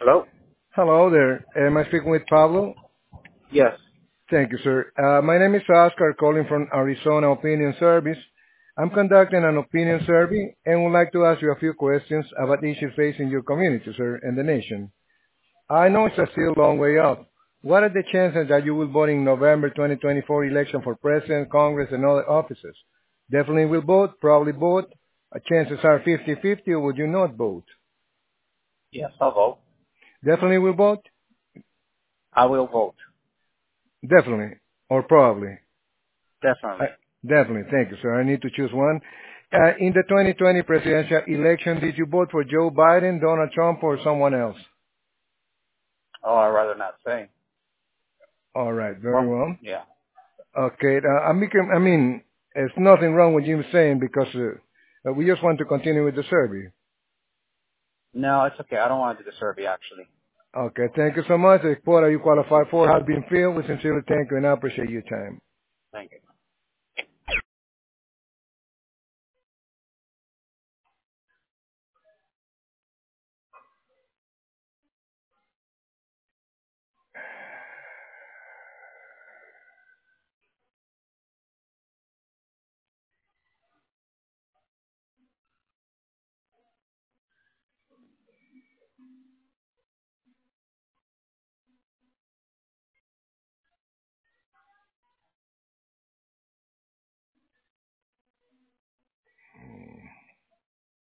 Hello? Hello there. Am I speaking with Pablo? Yes. Thank you, sir. My name is Oscar, calling from Arizona Opinion Service. I'm conducting an opinion survey and would like to ask you a few questions about issues facing your community, sir, and the nation. I know it's still a long way off. What are the chances that you will vote in November 2024 election for president, Congress, and other offices? Definitely will vote, probably vote. Chances are 50-50, or would you not vote? Yes, I'll vote. Definitely will vote? I will vote. Definitely, or probably. Definitely. Definitely. Thank you, sir. I need to choose one. In the 2020 presidential election, did you vote for Joe Biden, Donald Trump, or someone else? Oh, I'd rather not say. All right. Very Well, well. yeah. Okay. I mean, there's nothing wrong with you saying because we just want to continue with the survey. No, it's okay. I don't want to do the survey, actually. Okay. Thank you so much. The quota you qualify for has been filled. We sincerely thank you and I appreciate your time. Thank you.